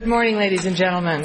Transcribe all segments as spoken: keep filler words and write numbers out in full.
Good morning, ladies and gentlemen.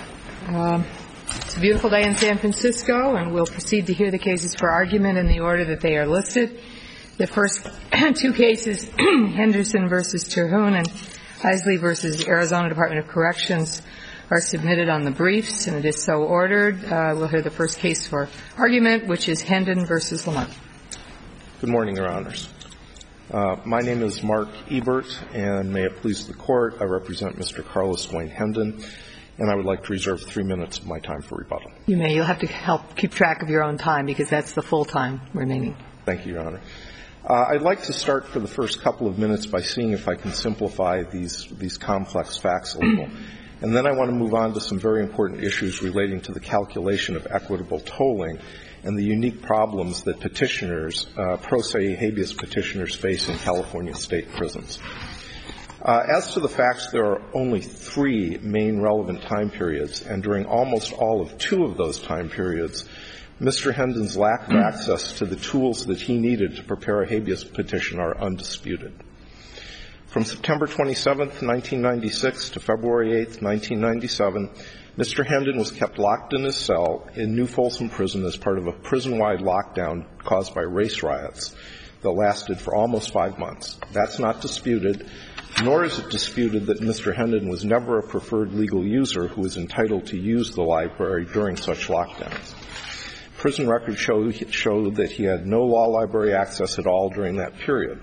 Uh, it's a beautiful day in San Francisco, and we'll proceed to hear the cases for argument in the order that they are listed. The first two cases, Henderson versus Terhune and Isley versus Arizona Department of Corrections, are submitted on the briefs, and it is so ordered. Uh, we'll hear the first case for argument, which is Hendon versus Lamont. Good morning, Your Honors. Uh, my name is Mark Ebert, and may it please the Court, I represent Mister Carlos Wayne Hendon, and I would like to reserve three minutes of my time for rebuttal. You may. You'll have to help keep track of your own time, because that's the full time remaining. Thank you, Your Honor. Uh, I'd like to start for the first couple of minutes by seeing if I can simplify these, these complex facts a little. And then I want to move on to some very important issues relating to the calculation of equitable tolling and the unique problems that petitioners, uh, pro se habeas petitioners, face in California state prisons. Uh, as to the facts, there are only three main relevant time periods, and during almost all of two of those time periods, Mister Hendon's lack of access to the tools that he needed to prepare a habeas petition are undisputed. From September twenty-seventh, nineteen ninety-six to February eighth, nineteen ninety-seven, Mister Hendon was kept locked in his cell in New Folsom Prison as part of a prison-wide lockdown caused by race riots that lasted for almost five months. That's not disputed, nor is it disputed that Mister Hendon was never a preferred legal user who was entitled to use the library during such lockdowns. Prison records show, show that he had no law library access at all during that period.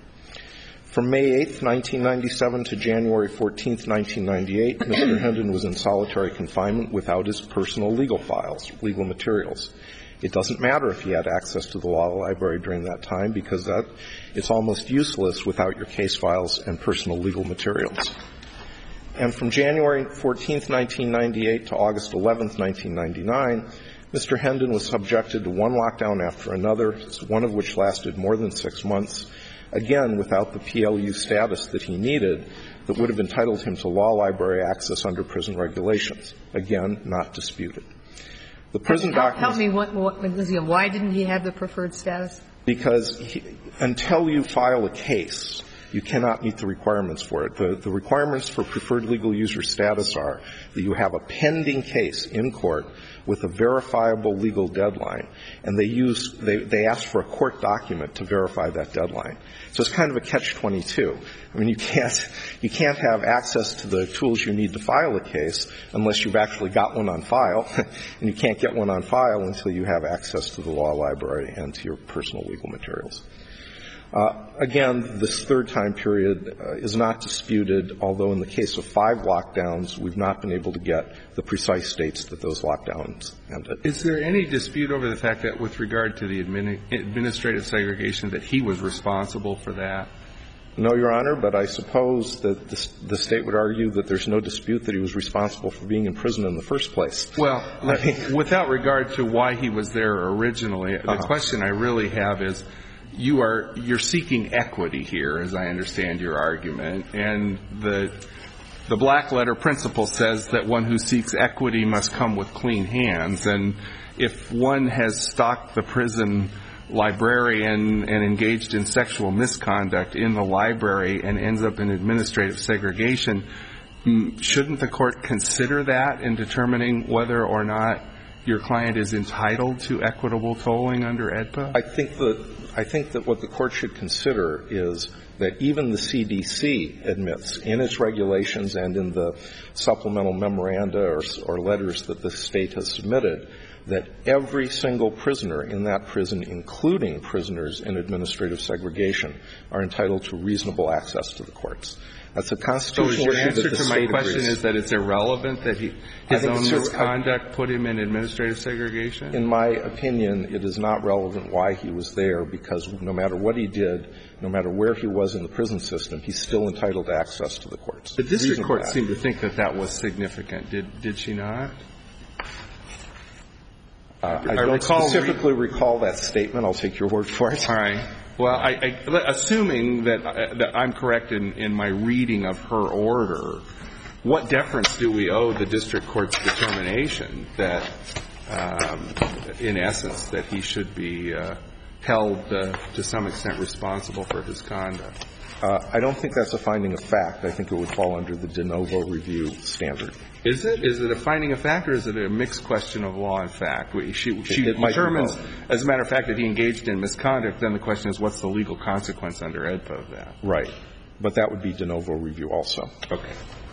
From May eighth, nineteen ninety-seven to January fourteenth, nineteen ninety-eight, Mister Hendon was in solitary confinement without his personal legal files, legal materials. It doesn't matter if he had access to the law library during that time, because that, it's almost useless without your case files and personal legal materials. And from January fourteenth, nineteen ninety-eight to August eleventh, nineteen ninety-nine, Mister Hendon was subjected to one lockdown after another, one of which lasted more than six months, again without the P L U status that he needed that would have entitled him to law library access under prison regulations. Again, not disputed. The prison help, documents... Help me, what, what, why didn't he have the preferred status? Because he, until you file a case, you cannot meet the requirements for it. The, the requirements for preferred legal user status are that you have a pending case in court with a verifiable legal deadline, and they use they, they ask for a court document to verify that deadline. So it's kind of a catch twenty-two. I mean, you can't you can't have access to the tools you need to file a case unless you've actually got one on file, and you can't get one on file until you have access to the law library and to your personal legal materials. Uh, again, this third time period uh, is not disputed, although in the case of five lockdowns, we've not been able to get the precise dates that those lockdowns ended. Is there any dispute over the fact that with regard to the admini- administrative segregation that he was responsible for that? No, Your Honor, but I suppose that the, the State would argue that there's no dispute that he was responsible for being in prison in the first place. Well, I mean, without regard to why he was there originally, uh-huh. the question I really have is, You are you're seeking equity here, as I understand your argument, and the the black letter principle says that one who seeks equity must come with clean hands. And if one has stalked the prison librarian and engaged in sexual misconduct in the library and ends up in administrative segregation, shouldn't the court consider that in determining whether or not your client is entitled to equitable tolling under E D P A? I think that I think that what the court should consider is that even the C D C admits in its regulations and in the supplemental memoranda or, or letters that the State has submitted that every single prisoner in that prison, including prisoners in administrative segregation, are entitled to reasonable access to the courts. That's a constitutional issue. So your answer to my question is that it's irrelevant that he, his own misconduct put him in administrative segregation? In my opinion, it is not relevant why he was there, because no matter what he did, no matter where he was in the prison system, he's still entitled to access to the courts. The district court seemed to think that that was significant. Did did she not? Uh, I, I don't specifically re- recall that statement. I'll take your word for it. All right. Well, I, I, assuming that, uh, that I'm correct in, in my reading of her order, what deference do we owe the district court's determination that, um, in essence, that he should be uh, held uh, to some extent responsible for his conduct? Uh, I don't think that's a finding of fact. I think it would fall under the de novo review standard. Is it? Is it a finding of fact, or is it a mixed question of law and fact? She, she it, it determines, as a matter of fact, that he engaged in misconduct. Then the question is, what's the legal consequence under AEDPA of that? Right. But that would be de novo review also. Okay.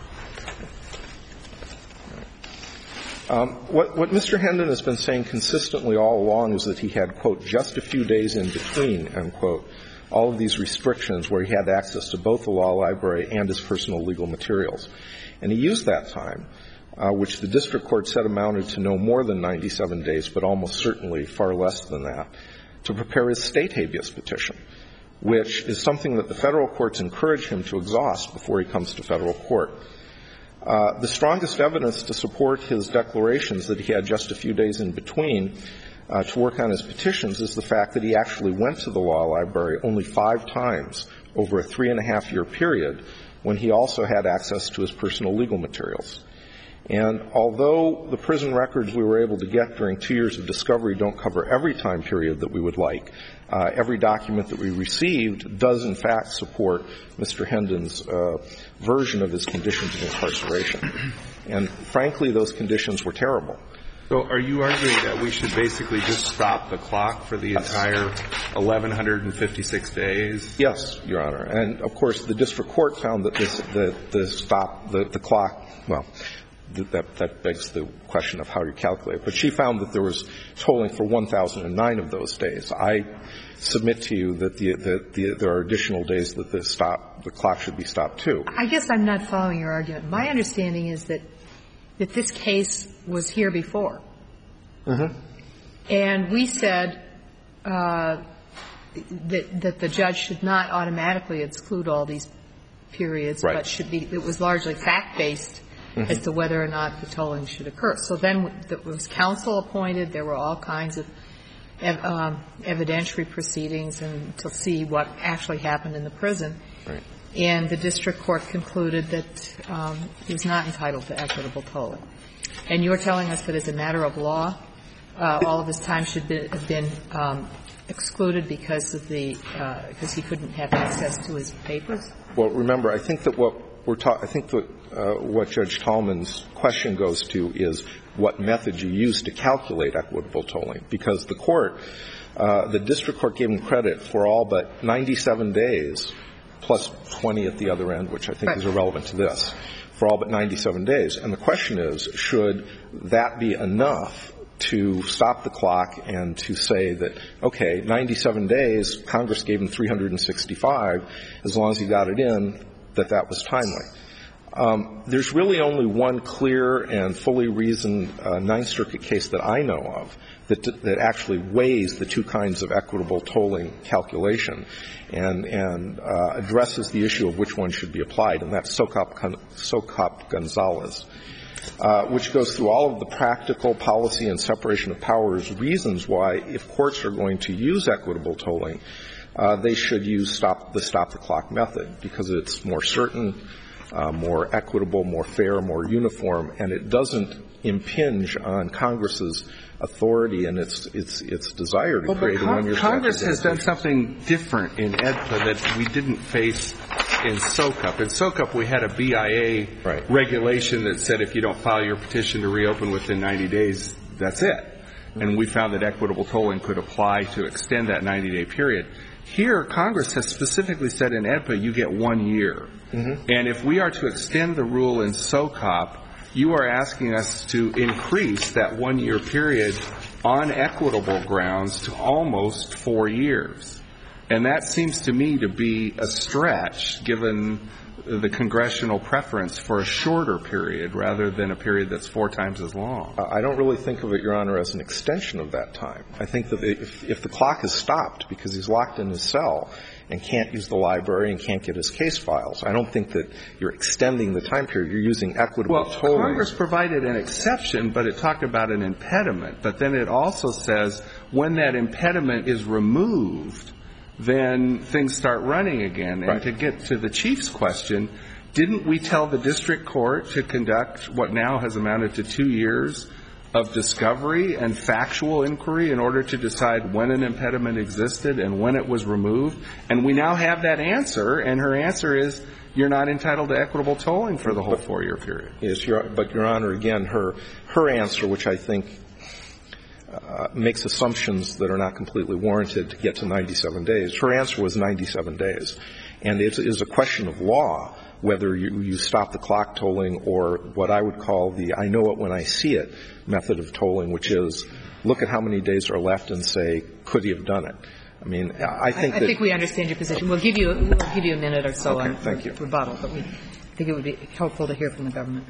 Um, what, what Mister Hendon has been saying consistently all along is that he had, quote, just a few days in between, unquote, all of these restrictions where he had access to both the law library and his personal legal materials. And he used that time, uh, which the district court said amounted to no more than ninety-seven days, but almost certainly far less than that, to prepare his state habeas petition, which is something that the federal courts encourage him to exhaust before he comes to federal court. Uh, the strongest evidence to support his declarations that he had just a few days in between uh, to work on his petitions is the fact that he actually went to the law library only five times over a three and a half year period when he also had access to his personal legal materials. And although the prison records we were able to get during two years of discovery don't cover every time period that we would like, uh, every document that we received does in fact support Mister Hendon's uh, version of his conditions of incarceration. And frankly, those conditions were terrible. So are you arguing that we should basically just stop the clock for the entire eleven fifty-six days? Yes, Your Honor. And of course, the district court found that this, the, the stop, the, the clock, well, That, that begs the question of how you calculate. But she found that there was tolling for one thousand nine of those days. I submit to you that, the, that the, there are additional days that the stop, the clock should be stopped too. I guess I'm not following your argument. My understanding is that that this case was here before, mm-hmm. and we said uh, that that the judge should not automatically exclude all these periods, right. but should be. It was largely fact-based. Mm-hmm. As to whether or not the tolling should occur. So then there was counsel appointed. There were all kinds of ev- um, evidentiary proceedings and to see what actually happened in the prison. Right. And the district court concluded that um, he was not entitled to equitable tolling. And you're telling us that as a matter of law, uh, all of his time should be, have been um, excluded because of the uh, because he couldn't have access to his papers? Well, remember, I think that what we're ta- I think that uh, what Judge Tallman's question goes to is what method you use to calculate equitable tolling, because the court, uh, the district court gave him credit for all but ninety-seven days plus twenty at the other end, which I think right. is irrelevant to this, for all but ninety-seven days. And the question is, should that be enough to stop the clock and to say that, okay, ninety-seven days, Congress gave him three hundred sixty-five, as long as he got it in, that that was timely. Um, there's really only one clear and fully reasoned uh, Ninth Circuit case that I know of that, that actually weighs the two kinds of equitable tolling calculation and, and uh, addresses the issue of which one should be applied, and that's Socop, Socop Gonzalez, uh, which goes through all of the practical policy and separation of powers reasons why, if courts are going to use equitable tolling, Uh, they should use stop the stop the clock method because it's more certain, uh, more equitable, more fair, more uniform, and it doesn't impinge on Congress's authority and its its its desire to well, create but Con- a one-year Congress has done something different in AEDPA that we didn't face in SOCUP. In SOCUP, we had a B I A right. regulation that said if you don't file your petition to reopen within ninety days, that's it. Mm-hmm. And we found that equitable tolling could apply to extend that ninety-day period. Here, Congress has specifically said in AEDPA you get one year. Mm-hmm. And if we are to extend the rule in SOCOP, you are asking us to increase that one-year period on equitable grounds to almost four years. And that seems to me to be a stretch, given the congressional preference for a shorter period rather than a period that's four times as long. Uh, I don't really think of it, Your Honor, as an extension of that time. I think that if, if the clock is stopped because he's locked in his cell and can't use the library and can't get his case files, I don't think that you're extending the time period. You're using equitable well, tolling. Well, Congress provided an exception, but it talked about an impediment. But then it also says when that impediment is removed, then things start running again. And right. to get to the Chief's question, didn't we tell the district court to conduct what now has amounted to two years of discovery and factual inquiry in order to decide when an impediment existed and when it was removed. And we now have that answer, and her answer is you're not entitled to equitable tolling for the whole four-year period. Yes, Your, but, Your Honor, again, her her answer, which I think uh, makes assumptions that are not completely warranted to get to ninety-seven days, her answer was ninety-seven days. And it is a question of law whether you, you stop the clock tolling or what I would call the I know it when I see it method of tolling, which is look at how many days are left and say, could he have done it? I mean, I think I, I that think we understand your position. We'll give you we'll give you a minute or so okay, on thank you. rebuttal, but we think it would be helpful to hear from the government.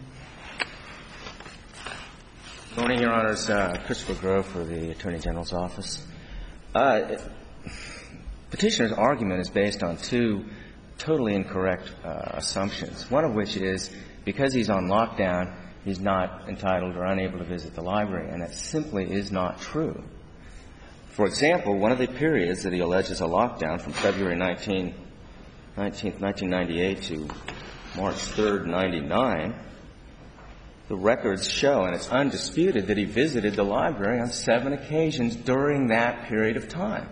Good morning, Your Honors. Uh, Christopher Grove for the Attorney General's office. Uh, petitioner's argument is based on two totally incorrect uh, assumptions, one of which is because he's on lockdown, he's not entitled or unable to visit the library, and that simply is not true. For example, one of the periods that he alleges a lockdown from February nineteenth, nineteen ninety-eight to March third, ninety-nine, the records show, and it's undisputed, that he visited the library on seven occasions during that period of time.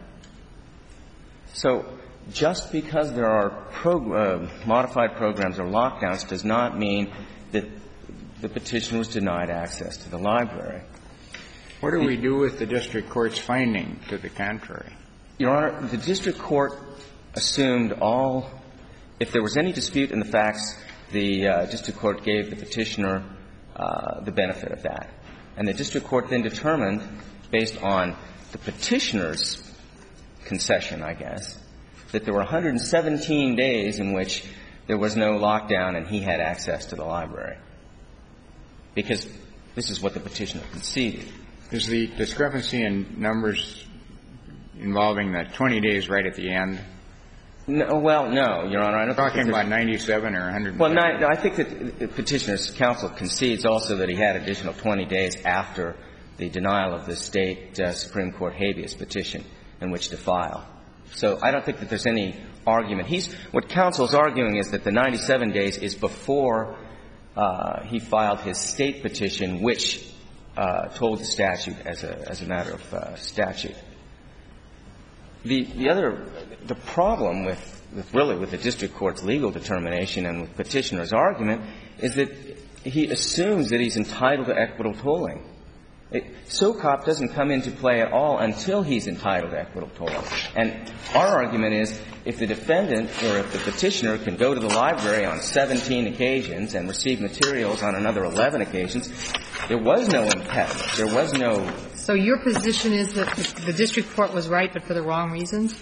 So just because there are prog- uh, modified programs or lockdowns does not mean that the petitioner was denied access to the library. What do we do with the district court's finding to the contrary? Your Honor, the district court assumed all – if there was any dispute in the facts, the uh, district court gave the petitioner uh, the benefit of that. And the district court then determined, based on the petitioner's concession, I guess, that there were one hundred seventeen days in which there was no lockdown and he had access to the library, because this is what the petitioner conceded. Is the discrepancy in numbers involving the twenty days right at the end? No, well, no, Your Honor. I don't Talking think about ninety-seven or one hundred? Well, nine, I think that the petitioner's counsel concedes also that he had additional twenty days after the denial of the State uh, Supreme Court habeas petition in which to file. So I don't think that there's any argument. He's – what counsel's arguing is that the ninety-seven days is before uh, he filed his State petition, which uh, told the statute as a as a matter of uh, statute. The the other – the problem with, with really with the district court's legal determination and with petitioner's argument is that he assumes that he's entitled to equitable tolling. SOCOP doesn't come into play at all until he's entitled to equitable tolling. And our argument is if the defendant or if the petitioner can go to the library on seventeen occasions and receive materials on another eleven occasions, there was no impediment. There was no – So your position is that the district court was right but for the wrong reasons?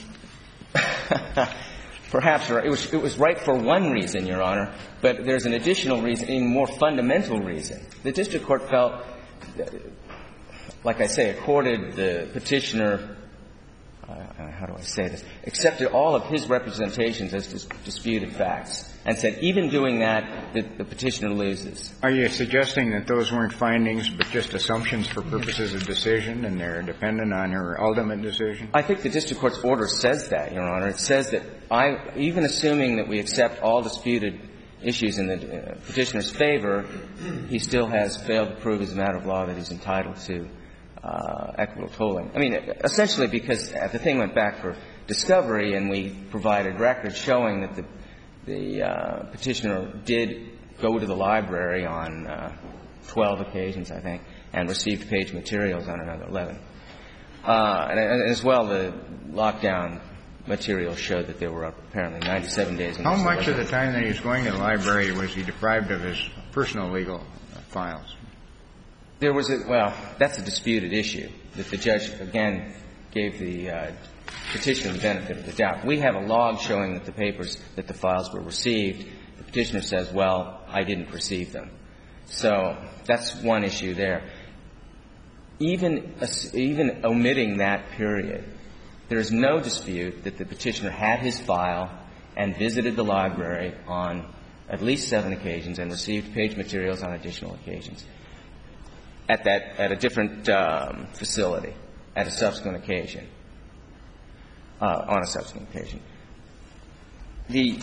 Perhaps it was, it was right for one reason, Your Honor, but there's an additional reason, a more fundamental reason. The district court felt – like I say, accorded the petitioner, uh, how do I say this, accepted all of his representations as dis- disputed facts and said even doing that, the, the petitioner loses. Are you suggesting that those weren't findings but just assumptions for purposes of decision and they're dependent on her ultimate decision? I think the district court's order says that, Your Honor. It says that I, even assuming that we accept all disputed issues in the uh, petitioner's favor, he still has failed to prove as a matter of law that he's entitled to Uh, equitable tolling. I mean, essentially because the thing went back for discovery and we provided records showing that the, the uh, petitioner did go to the library on uh, twelve occasions, I think, and received page materials on another eleven. Uh, and, and as well, the lockdown materials showed that there were apparently ninety-seven days. In How much of the time that he was going to the library was he deprived of his personal legal files? There was a – well, that's a disputed issue that the judge, again, gave the uh, petitioner the benefit of the doubt. We have a log showing that the papers, that the files were received. The petitioner says, well, I didn't receive them. So that's one issue there. Even, even omitting that period, there is no dispute that the petitioner had his file and visited the library on at least seven occasions and received page materials on additional occasions. At that, at a different um, facility, at a subsequent occasion, uh, on a subsequent occasion. The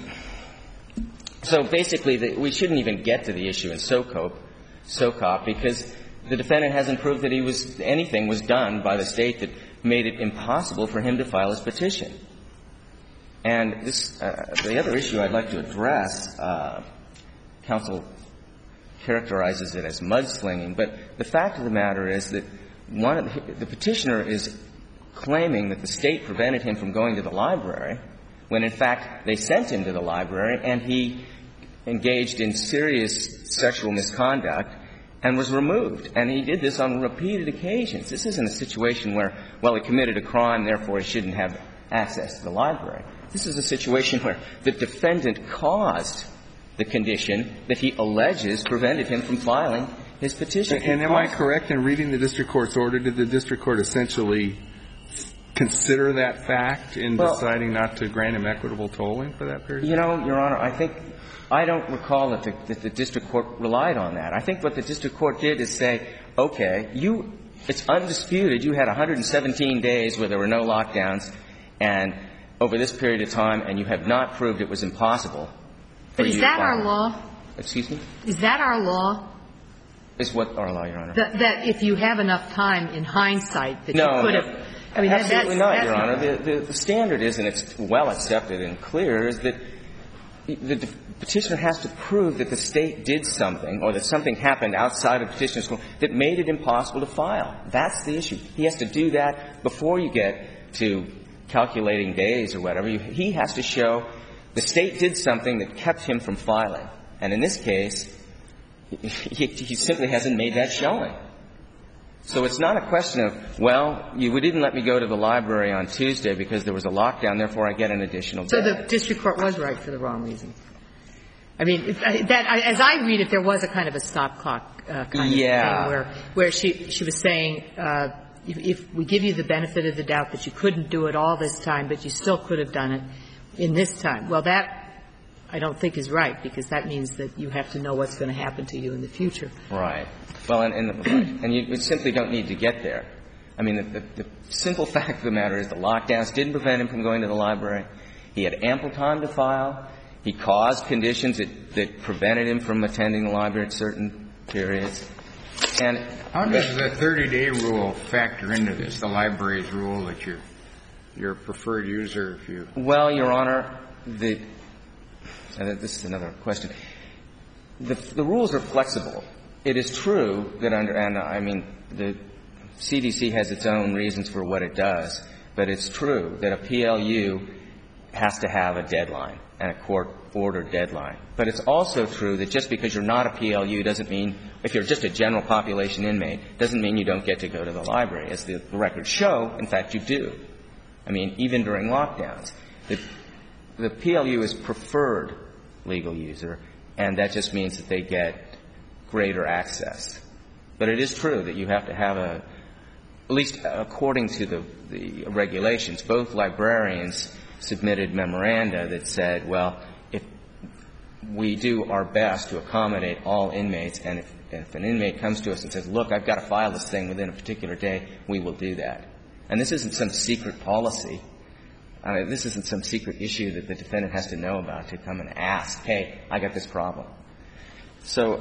so basically, the, we shouldn't even get to the issue in SOCOP, SOCOP, because the defendant hasn't proved that he was – anything was done by the State that made it impossible for him to file his petition. And this uh, – the other issue I'd like to address, uh, counsel characterizes it as mudslinging, but the fact of the matter is that one of the, the petitioner is claiming that the State prevented him from going to the library when, in fact, they sent him to the library and he engaged in serious sexual misconduct and was removed. And he did this on repeated occasions. This isn't a situation where, well, he committed a crime, therefore he shouldn't have access to the library. This is a situation where the defendant caused the condition that he alleges prevented him from filing his petition. And am I correct in reading the district court's order? Did the district court essentially consider that fact in well, deciding not to grant him equitable tolling for that period? You know, Your Honor, I think I don't recall that the, that the district court relied on that. I think what the district court did is say, okay, you – it's undisputed. You had one hundred seventeen days where there were no lockdowns and over this period of time, and you have not proved it was impossible. But is that our law? Excuse me? Is that our law? Is what our law, Your Honor? That, that if you have enough time in hindsight that no, you could have – I mean, absolutely that's, not, that's Your Honor. The, the, the standard is, and it's well accepted and clear, is that the petitioner has to prove that the State did something or that something happened outside of petitioner's court that made it impossible to file. That's the issue. He has to do that before you get to calculating days or whatever. You, he has to show the State did something that kept him from filing. And in this case, he, he simply hasn't made that showing. So it's not a question of, well, you didn't let me go to the library on Tuesday because there was a lockdown, therefore I get an additional day. So the district court was right for the wrong reason. I mean, if, that, as I read it, there was a kind of a stop clock uh, kind yeah. of thing where, where she, she was saying, uh, if, if we give you the benefit of the doubt that you couldn't do it all this time, but you still could have done it in this time. Well, that I don't think is right, because that means that you have to know what's going to happen to you in the future. Right. Well, and, and, and you, you simply don't need to get there. I mean, the, the, the simple fact of the matter is the lockdowns didn't prevent him from going to the library. He had ample time to file. He caused conditions that, that prevented him from attending the library at certain periods. And how does the thirty-day rule factor into this, the library's rule that you're your preferred user if you... Well, Your Honor, the and this is another question. The, the rules are flexible. It is true that under, and I mean, the C D C has its own reasons for what it does, but it's true that a P L U has to have a deadline and a court-ordered deadline. But it's also true that just because you're not a P L U doesn't mean, if you're just a general population inmate, doesn't mean you don't get to go to the library. As the records show, in fact, you do. I mean, even during lockdowns. The, the P L U is preferred legal user, and that just means that they get greater access. But it is true that you have to have a, at least according to the, the regulations, both librarians submitted memoranda that said, well, if we do our best to accommodate all inmates, and if, if an inmate comes to us and says, look, I've got to file this thing within a particular day, we will do that. And this isn't some secret policy. I mean, this isn't some secret issue that the defendant has to know about to come and ask, hey, I got this problem. So,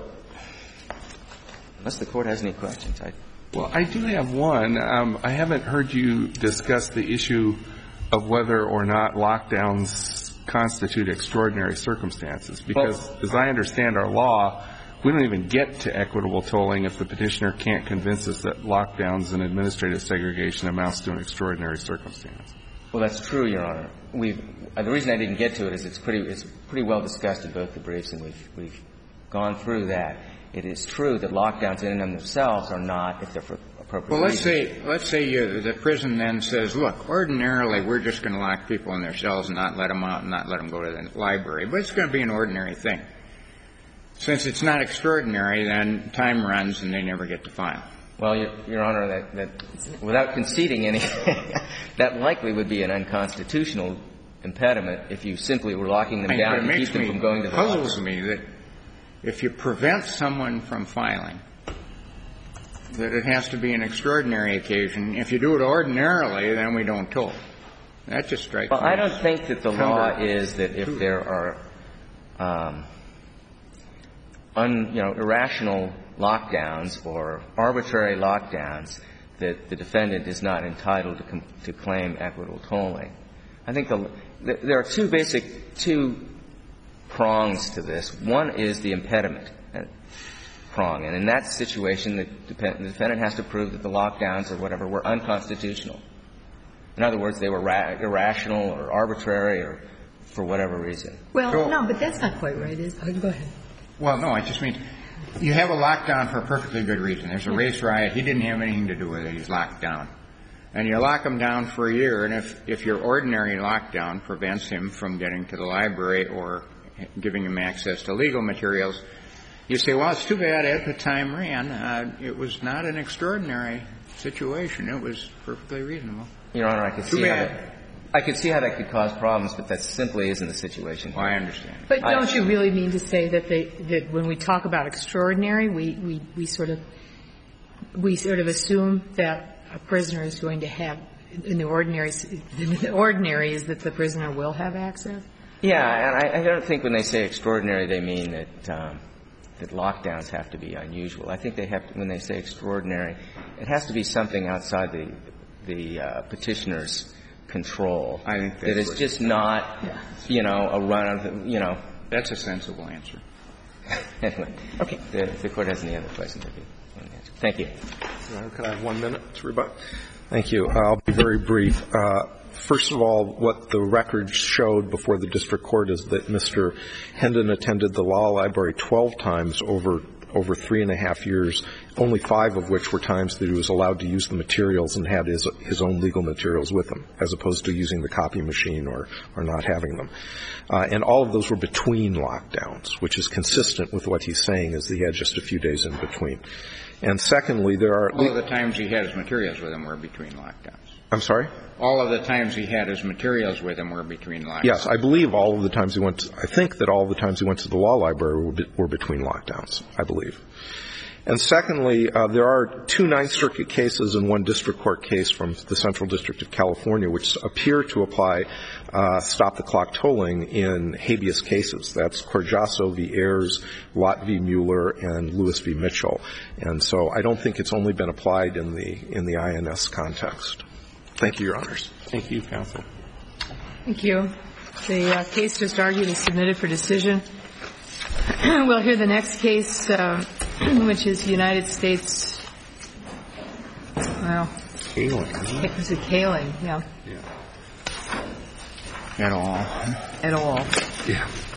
unless the Court has any questions, I... Well, I do have one. Um, I haven't heard you discuss the issue of whether or not lockdowns constitute extraordinary circumstances, because well, as I understand our law, we don't even get to equitable tolling if the petitioner can't convince us that lockdowns and administrative segregation amounts to an extraordinary circumstance. Well, that's true, Your Honor. We've, uh, the reason I didn't get to it is it's pretty, it's pretty well discussed in both the briefs, and we've, we've gone through that. It is true that lockdowns in and of themselves are not, if they're for appropriate well, let's reasons. say, let's say you, the prison then says, look, ordinarily we're just going to lock people in their cells and not let them out and not let them go to the library, but it's going to be an ordinary thing. Since it's not extraordinary, then time runs and they never get to file. Well, Your, Your Honor, that, that without conceding anything, that likely would be an unconstitutional impediment if you simply were locking them down and keep them from going to the library. It puzzles me that if you prevent someone from filing, that it has to be an extraordinary occasion. If you do it ordinarily, then we don't toll. That just strikes me. Well, I don't think that the law is that if there are um, un, you know, irrational lockdowns or arbitrary lockdowns, that the defendant is not entitled to, com- to claim equitable tolling. I think the, the, there are two basic, two prongs to this. One is the impediment prong, and in that situation, the, dep- the defendant has to prove that the lockdowns or whatever were unconstitutional. In other words, they were ra- irrational or arbitrary or for whatever reason. Well, So- no, but that's not quite right. Is, oh, go ahead. Well, no, I just mean you have a lockdown for a perfectly good reason. There's a race riot. He didn't have anything to do with it. He's locked down. And you lock him down for a year, and if, if your ordinary lockdown prevents him from getting to the library or giving him access to legal materials, you say, well, it's too bad as the time ran. Uh, it was not an extraordinary situation. It was perfectly reasonable. Your Honor, I could Too see how bad. that, I could see how that could cause problems, but that simply isn't the situation here. Well, I understand. But I- don't you really mean to say that they, that when we talk about extraordinary, we, we, we sort of, we sort of assume that a prisoner is going to have, in the ordinary, the ordinary is that the prisoner will have access? Yeah, and I, I don't think when they say extraordinary, they mean that, um, that lockdowns have to be unusual. I think they have to, when they say extraordinary, it has to be something outside the, the, uh, petitioner's control. I think that's that is what- just not, you know, a run of the, you know. That's a sensible answer. Anyway, okay. The, the Court has any other questions? Thank you. Can I have one minute to rebut? Thank you. I'll be very brief. Uh, First of all, what the record showed before the district court is that Mister Hendon attended the law library twelve times over over three and a half years, only five of which were times that he was allowed to use the materials and had his his own legal materials with him, as opposed to using the copy machine or, or not having them. Uh, and all of those were between lockdowns, which is consistent with what he's saying, is that he had just a few days in between. And secondly, there are... All of the times he had his materials with him were between lockdowns. I'm sorry? All of the times he had his materials with him were between lockdowns. Yes, I believe all of the times he went to, I think that all of the times he went to the law library were, be, were between lockdowns, I believe. And secondly, uh, there are two Ninth Circuit cases and one district court case from the Central District of California which appear to apply uh, stop-the-clock tolling in habeas cases. That's Corjasso v. Ayers, Lott v. Mueller, and Lewis v. Mitchell. And so I don't think it's only been applied in the in the I N S context. Thank you, Your Honors. Thank you, counsel. Thank you. The uh, case just argued is submitted for decision. We'll hear the next case, uh, which is United States, well, Kaling. is it Kaling? Yeah. Yeah. At all. At all. Yeah.